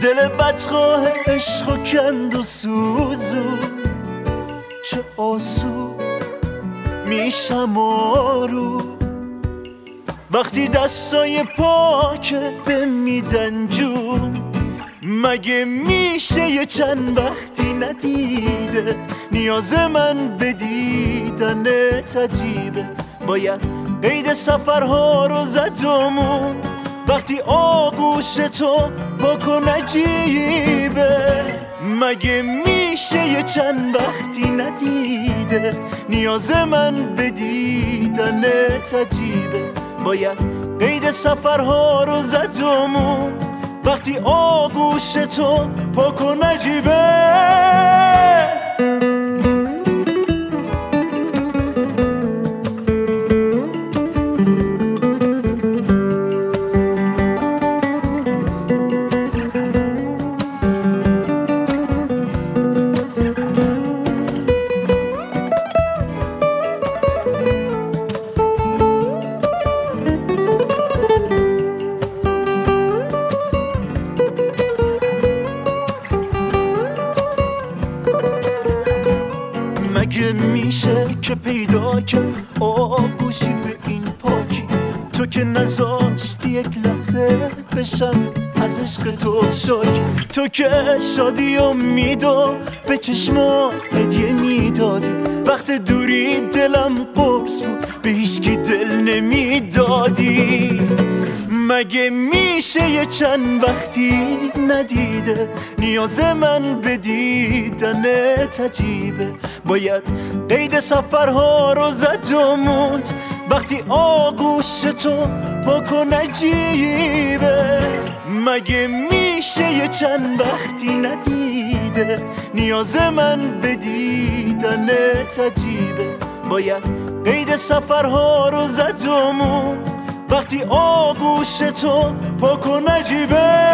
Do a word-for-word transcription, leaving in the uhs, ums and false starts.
دل بدخواه عشق و کند و سوزو چه آسو میشم آرو وقتی دستای پاکه به میدن جون. مگه میشه یه چند وقتی ندیدت نیاز من به دیدنت عجیبه. باید قید سفرها رو زدمون وقتی آغوش تو بکن عجیبه. مگه میشه یه چند وقتی ندیدت نیاز من به دیدنت عجیبه. باید قید سفرها رو زدمون وقتی آغوش تو بکن عجیبه. مگه میشه که پیدا کرد آغوشی به این پاکی تو که نذاشتی یک لحظه بشم از عشق تو شاکی. تو که شادی و میدو به چشما هدیه میدادی وقت دوری دلم قرص بود به هیچکی دل نمیدادی. مگه میشه یه چند وقتی ندیده نیاز من به دیدنت عجیبه. باید قید سفرها رو زدمون وقتی آغوش تو بکن عجیبه. مگه میشه یه چند وقتی ندیده نیاز من به دیدنت عجیبه. باید قید سفرها رو زدمون وقتی آغوش تو بکن عجیبه.